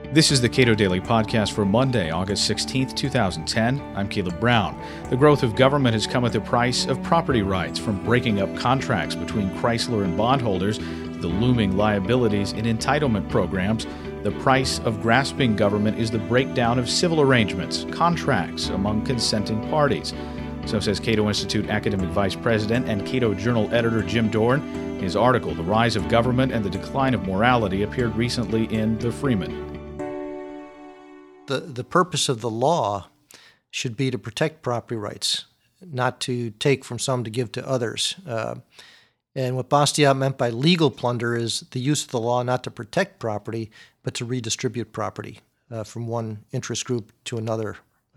This is the Cato Daily Podcast for Monday, August 16th, 2010. I'm Caleb Brown. The growth of government has come at the price of property rights, from breaking up contracts between Chrysler and bondholders to the looming liabilities in entitlement programs. The price of grasping government is the breakdown of civil arrangements, contracts among consenting parties. So says Cato Institute Academic Vice President and Cato Journal editor Jim Dorn. His article, The Rise of Government and the Decline of Morality, appeared recently in The Freeman. The purpose of the law should be to protect property rights, not to take from some to give to others. And what Bastiat meant by legal plunder is the use of the law not to protect property, but to redistribute property from one interest group to another.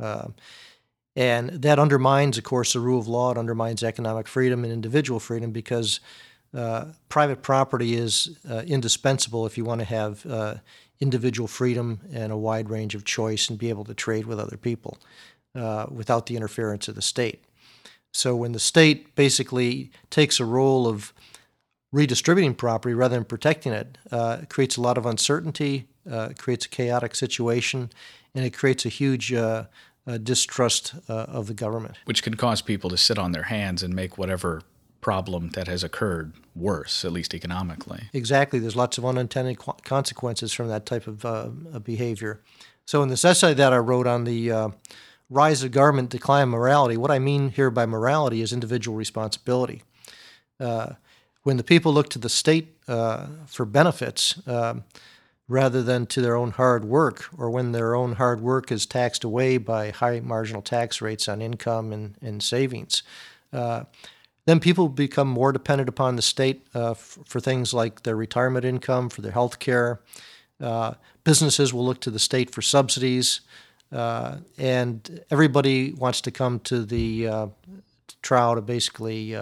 And that undermines, of course, the rule of law. It undermines economic freedom and individual freedom because private property is indispensable if you want to have individual freedom and a wide range of choice and be able to trade with other people without the interference of the state. So when the state basically takes a role of redistributing property rather than protecting it, it creates a lot of uncertainty, creates a chaotic situation, and it creates a huge distrust of the government. Which can cause people to sit on their hands and make whatever problem that has occurred worse, at least economically. Exactly. There's lots of unintended consequences from that type of behavior. So in this essay that I wrote on the rise of government, decline of morality, what I mean here by morality is individual responsibility. When the people look to the state for benefits rather than to their own hard work, or when their own hard work is taxed away by high marginal tax rates on income and savings, then people become more dependent upon the state for things like their retirement income, for their health care. Businesses will look to the state for subsidies, and everybody wants to come to the trial to basically,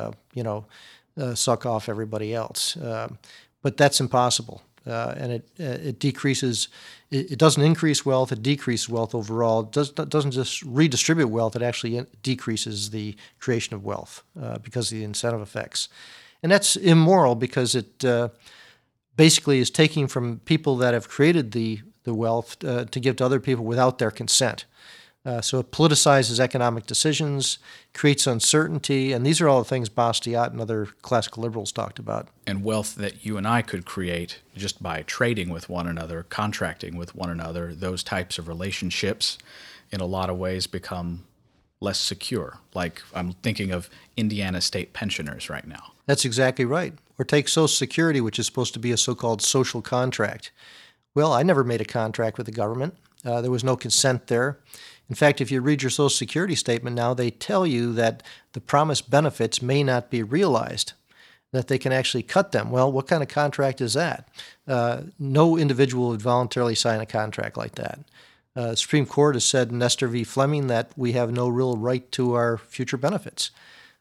suck off everybody else. But that's impossible, and it decreases. It doesn't increase wealth, it decreases wealth overall. It doesn't just redistribute wealth, it actually decreases the creation of wealth because of the incentive effects. And that's immoral because it basically is taking from people that have created the wealth to give to other people without their consent. So it politicizes economic decisions, creates uncertainty, and these are all the things Bastiat and other classical liberals talked about. And wealth that you and I could create just by trading with one another, contracting with one another, those types of relationships in a lot of ways become less secure. Like I'm thinking of Indiana state pensioners right now. That's exactly right. Or take Social Security, which is supposed to be a so-called social contract. Well, I never made a contract with the government. There was no consent there. In fact, if you read your Social Security statement now, they tell you that the promised benefits may not be realized, that they can actually cut them. Well, what kind of contract is that? No individual would voluntarily sign a contract like that. The Supreme Court has said in Nestor v. Fleming that we have no real right to our future benefits.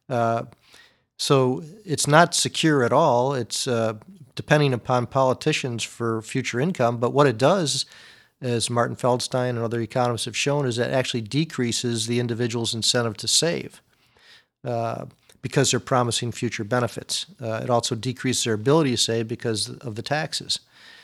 So it's not secure at all. It's depending upon politicians for future income. But what it does, as Martin Feldstein and other economists have shown, is that it actually decreases the individual's incentive to save because they're promising future benefits. It also decreases their ability to save because of the taxes.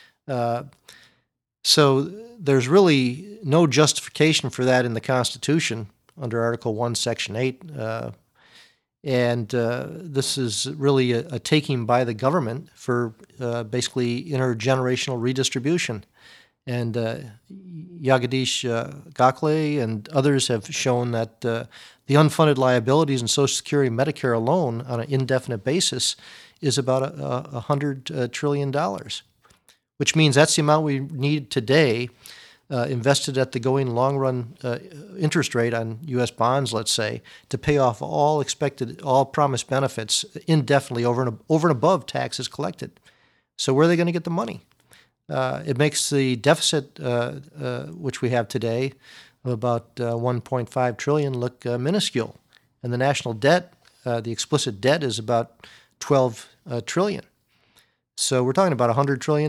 So there's really no justification for that in the Constitution under Article 1, Section 8. And this is really a taking by the government for basically intergenerational redistribution. And Jagadish Gokhale and others have shown that the unfunded liabilities in Social Security and Medicare alone on an indefinite basis is about $100 trillion, which means that's the amount we need today invested at the going long-run interest rate on U.S. bonds, let's say, to pay off all promised benefits indefinitely over and above taxes collected. So where are they going to get the money? It makes the deficit, which we have today, of about $1.5 trillion look minuscule. And the national debt, the explicit debt, is about $12 trillion. So we're talking about $100 trillion.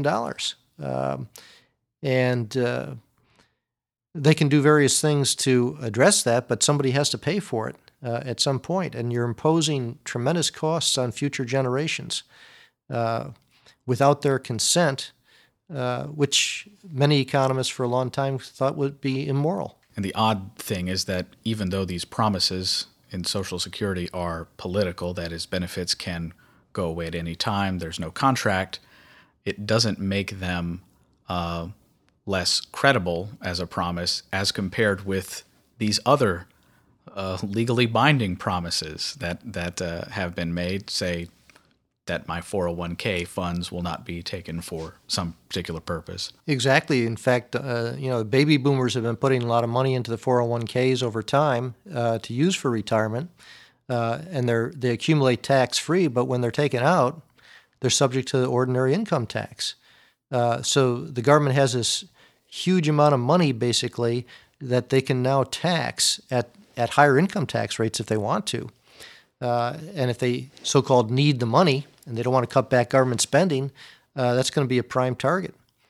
And they can do various things to address that, but somebody has to pay for it at some point. And you're imposing tremendous costs on future generations. Without their consent, which many economists for a long time thought would be immoral. And the odd thing is that even though these promises in Social Security are political, that is, benefits can go away at any time, there's no contract, it doesn't make them less credible as a promise as compared with these other legally binding promises that have been made, say that my 401k funds will not be taken for some particular purpose. Exactly. In fact, the baby boomers have been putting a lot of money into the 401ks over time to use for retirement, and they accumulate tax-free, but when they're taken out, they're subject to the ordinary income tax. So the government has this huge amount of money, basically, that they can now tax at higher income tax rates if they want to. And if they so-called need the money and they don't want to cut back government spending, that's going to be a prime target.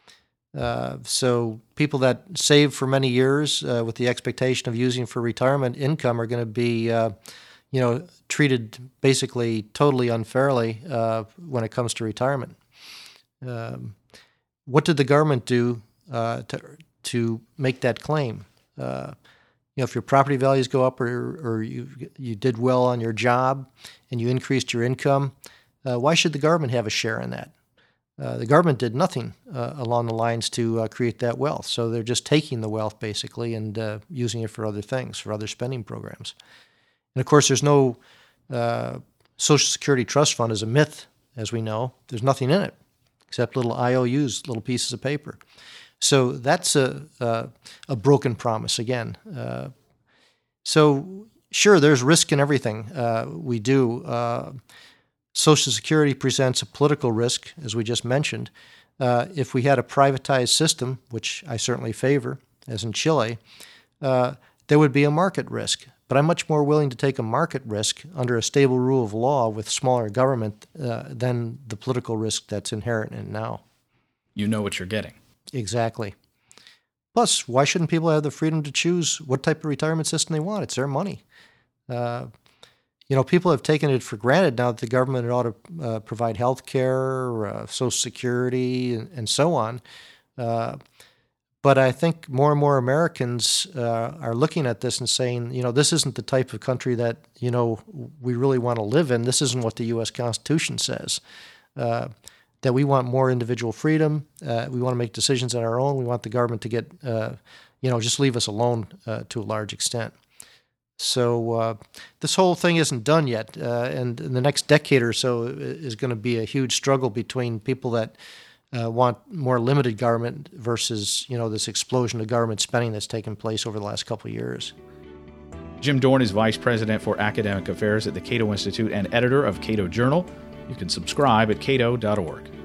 So people that save for many years with the expectation of using for retirement income are going to be, treated basically totally unfairly when it comes to retirement. What did the government do to make that claim? If your property values go up or you did well on your job and you increased your income, why should the government have a share in that? The government did nothing along the lines to create that wealth. So they're just taking the wealth, basically, and using it for other things, for other spending programs. And, of course, there's no Social Security trust fund is a myth, as we know. There's nothing in it except little IOUs, little pieces of paper. So that's a broken promise again. So sure, there's risk in everything we do. Social Security presents a political risk, as we just mentioned. If we had a privatized system, which I certainly favor, as in Chile, there would be a market risk. But I'm much more willing to take a market risk under a stable rule of law with smaller government than the political risk that's inherent in it now. You know what you're getting. Exactly. Plus, why shouldn't people have the freedom to choose what type of retirement system they want? It's their money. People have taken it for granted now that the government ought to provide health care, Social Security, and so on. But I think more and more Americans are looking at this and saying, this isn't the type of country that, we really want to live in. This isn't what the U.S. Constitution says. That we want more individual freedom. We want to make decisions on our own. We want the government to get, just leave us alone to a large extent. So this whole thing isn't done yet. And in the next decade or so is going to be a huge struggle between people that want more limited government versus, this explosion of government spending that's taken place over the last couple of years. Jim Dorn is Vice President for Academic Affairs at the Cato Institute and editor of Cato Journal. You can subscribe at cato.org.